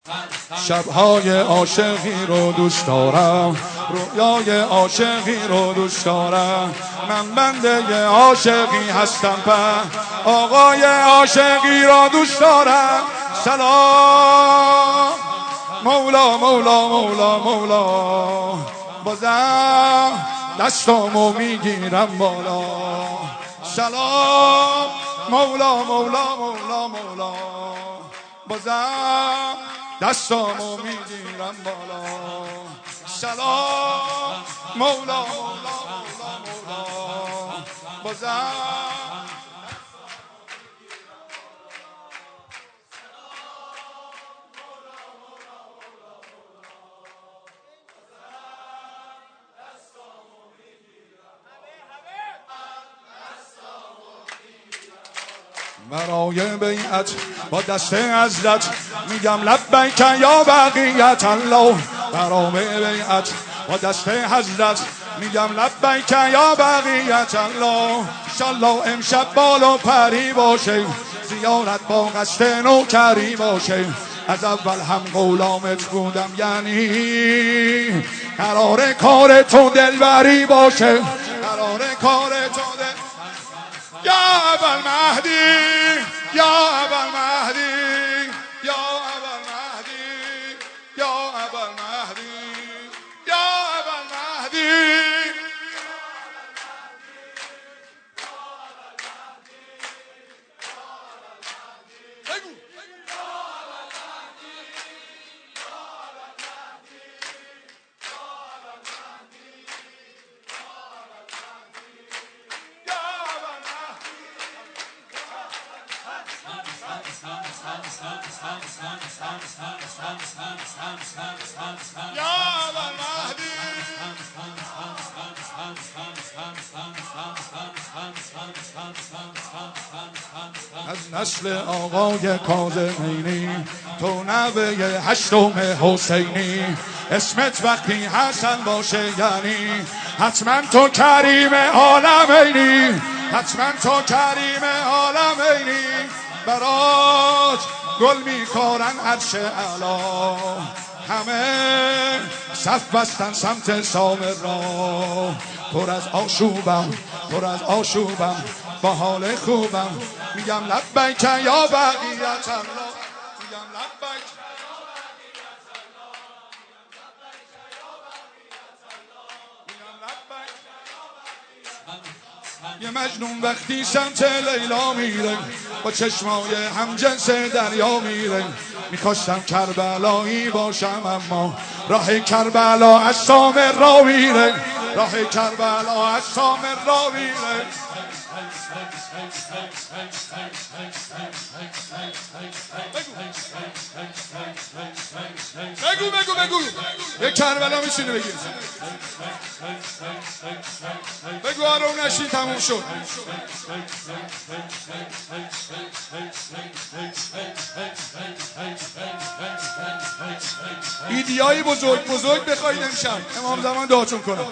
شبهای عاشقی رو دوست دارم، رویای عاشقی رو دوست دارم. من بنده عاشقی هستم، آقای عاشقی رو دوست دارم. سلام مولا مولا مولا مولا، بازم دستامو میگیرم بالا. سلام مولا مولا مولا مولا، بازم دستامو میگیرم بالا. سلام مولا مولا مولا مولا، بازم برای بیعت با دست حضرت میگم لبیک یا بقیت الله. برای بیعت با دست حضرت میگم لبیک یا بقیت الله. انشالله امشب بالا پری باشه، زیارت با قصد نوکری باشه. از اول هم غلامت بودم، یعنی قرار کار تو دلبری باشه. قرار کار تو یا ابوالمهدی، یا ابوالمهدی، یا ابوالمهدی، یا ابوالمهدی، یا ابوالمهدی. از نسل آقای کاظمینی، تو نوه هشتم حسینی. اسمت وقتی حسن باشه یعنی حتما تو کریم عالمینی، حتما تو کریم عالمینی. برات گل میکارن عرش اعلا، همه صف بستن سمت سامر را. پر از آشوبم، پر از آشوبم، با حال خوبم میگم لبیک یا بقیت الله. میگم لبیک یه مجنون وقتی سمت لیلا میره، با چشمای همجنس دریا میره. میخواستم کربلایی باشم، اما راه کربلا از سامر را میره. راه کربلا از سامر را میره. بگو بگو بگو، یه کربلا میشینه بگیر. بگو آروم نشین، تموم شد. ایدیایی بزرگ بزرگ بخواید امشب امام زمان دعاتون کنم.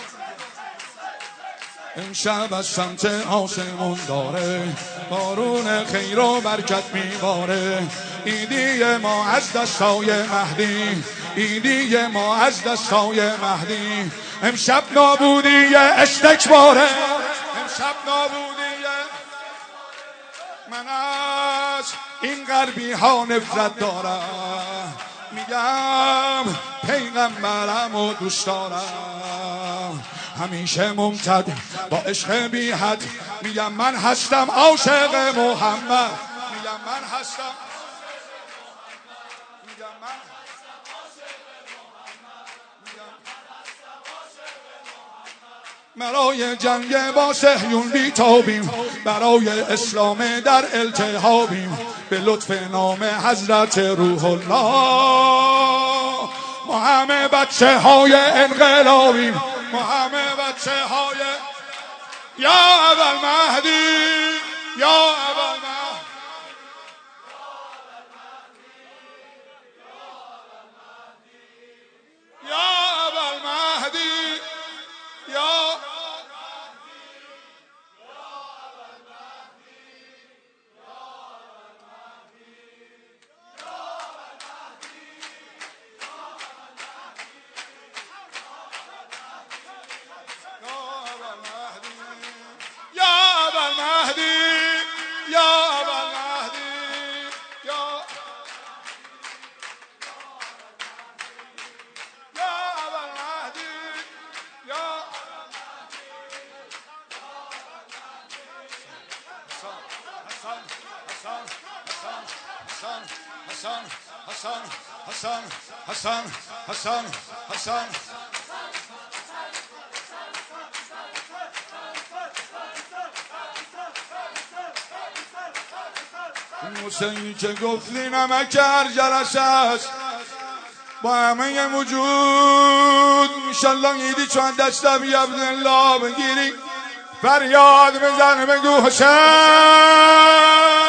امشب از سمت آسمون داره بارون خیر و برکت میباره. ایدی ما از دستای مهدی، ایدی ما از دستای مهدی. امشب نابودی استکباره، امشب نابودی. من از این غربی ها نفرت دارم، میگم پیغمبرم و دوست دارم. همیشه ممتد با عشق بی حد، میگم من هستم عاشق محمد. میگم من هستم، میگم من برای جنگ با صهیون بیتابیم، برای اسلام در التهابیم. به لطف نام حضرت روح الله ما همه بچه های انقلابیم، ما همه بچه های یا ابوالمهدی، یا ابوالمهدی. حسن حسن حسن حسن حسینی که گفتی نمک هر جلسه است با همه وجود انشالله ایدی چون دستا بی عبدالله بگیری فریاد بزن بگو حسین